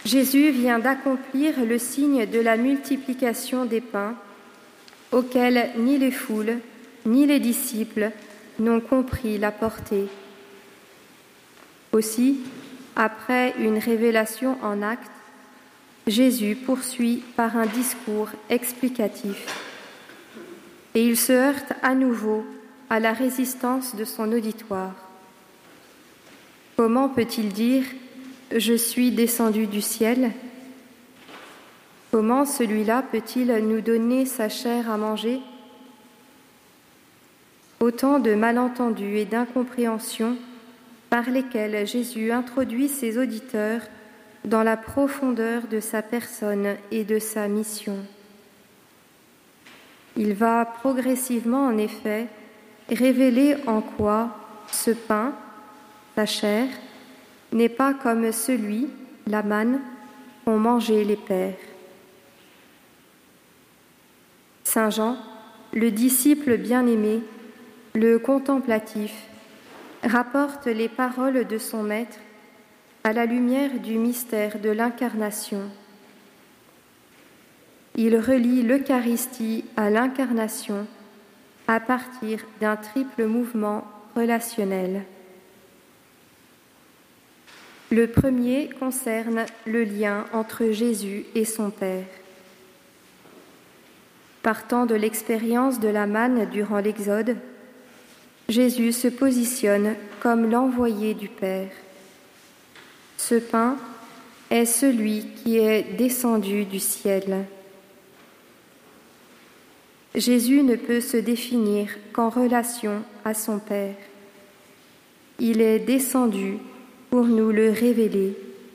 Jésus vient d'accomplir le signe de la multiplication des pains, auquel ni les foules, ni les disciples n'ont compris la portée. Aussi, après une révélation en actes, Jésus poursuit par un discours explicatif. Et il se heurte à nouveau à la résistance de son auditoire. Comment peut-il dire « Je suis descendu du ciel » ? Comment celui-là peut-il nous donner sa chair à manger ? Autant de malentendus et d'incompréhensions par lesquels Jésus introduit ses auditeurs dans la profondeur de sa personne et de sa mission. Il va progressivement, en effet, révéler en quoi ce pain, sa chair, n'est pas comme celui, la manne, qu'ont mangé les pères. Saint Jean, le disciple bien-aimé, le contemplatif, rapporte les paroles de son maître à la lumière du mystère de l'incarnation. Il relie l'Eucharistie à l'incarnation à partir d'un triple mouvement relationnel. Le premier concerne le lien entre Jésus et son Père. Partant de l'expérience de la manne durant l'Exode, Jésus se positionne comme l'envoyé du Père. Ce pain est celui qui est descendu du ciel. Jésus ne peut se définir qu'en relation à son Père. Il est descendu pour nous le révéler.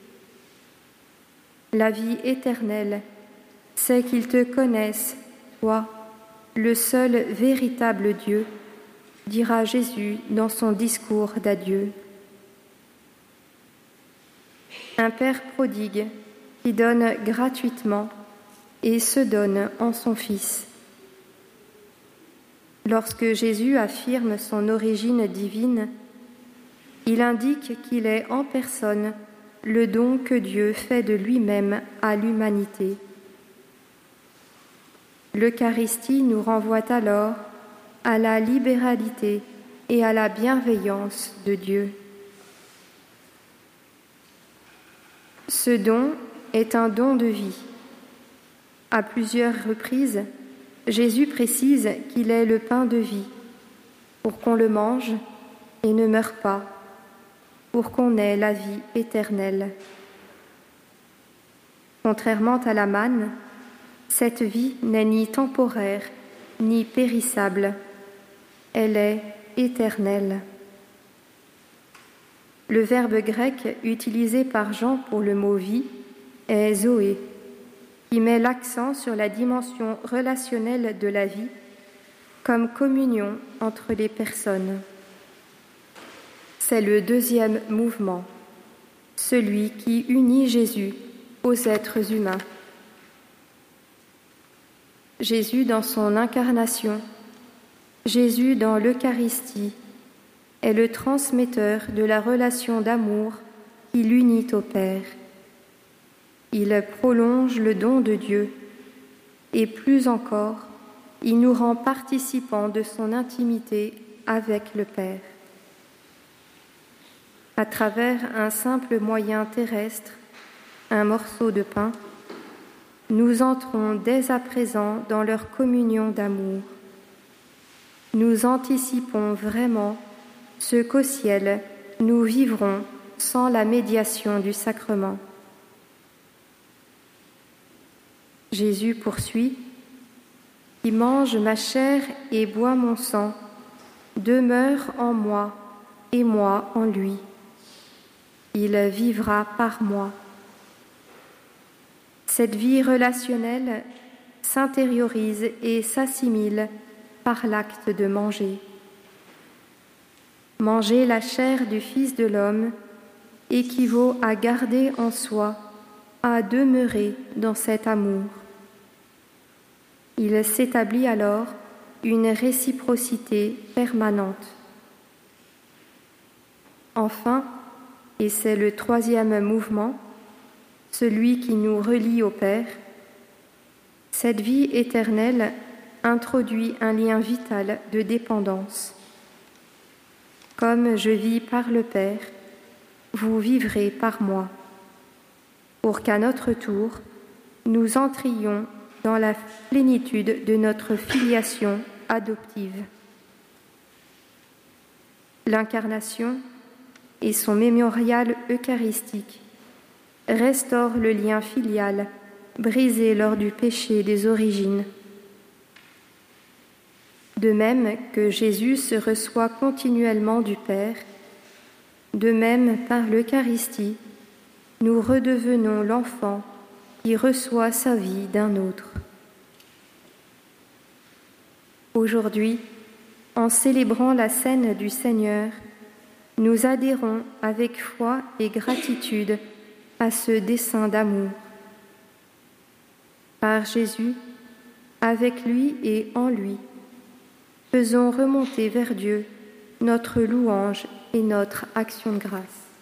La vie éternelle, c'est qu'ils te connaissent, toi, le seul véritable Dieu, dira Jésus dans son discours d'adieu. Un Père prodigue qui donne gratuitement et se donne en son Fils. Lorsque Jésus affirme son origine divine, il indique qu'il est en personne le don que Dieu fait de lui-même à l'humanité. L'Eucharistie nous renvoie alors à la libéralité et à la bienveillance de Dieu. Ce don est un don de vie. À plusieurs reprises, Jésus précise qu'il est le pain de vie, pour qu'on le mange et ne meure pas, pour qu'on ait la vie éternelle. Contrairement à la manne, cette vie n'est ni temporaire, ni périssable, elle est éternelle. Le verbe grec utilisé par Jean pour le mot « vie » est « zoé », qui met l'accent sur la dimension relationnelle de la vie comme communion entre les personnes. C'est le deuxième mouvement, celui qui unit Jésus aux êtres humains. Jésus dans son incarnation, Jésus dans l'Eucharistie, est le transmetteur de la relation d'amour qui l'unit au Père. Il prolonge le don de Dieu et plus encore, il nous rend participants de son intimité avec le Père. À travers un simple moyen terrestre, un morceau de pain, nous entrons dès à présent dans leur communion d'amour. Nous anticipons vraiment ce qu'au ciel nous vivrons sans la médiation du sacrement. Jésus poursuit « Qui mange ma chair et boit mon sang, demeure en moi et moi en lui. Il vivra par moi. » Cette vie relationnelle s'intériorise et s'assimile par l'acte de manger. Manger la chair du Fils de l'homme équivaut à garder en soi, à demeurer dans cet amour. Il s'établit alors une réciprocité permanente. Enfin, et c'est le troisième mouvement, celui qui nous relie au Père, cette vie éternelle introduit un lien vital de dépendance. Comme je vis par le Père, vous vivrez par moi, pour qu'à notre tour, nous entrions dans la plénitude de notre filiation adoptive. L'incarnation et son mémorial eucharistique restaurent le lien filial brisé lors du péché des origines. De même que Jésus se reçoit continuellement du Père, de même par l'Eucharistie, nous redevenons l'enfant qui reçoit sa vie d'un autre. Aujourd'hui, en célébrant la scène du Seigneur, nous adhérons avec foi et gratitude à ce dessein d'amour. Par Jésus, avec lui et en lui, faisons remonter vers Dieu notre louange et notre action de grâce.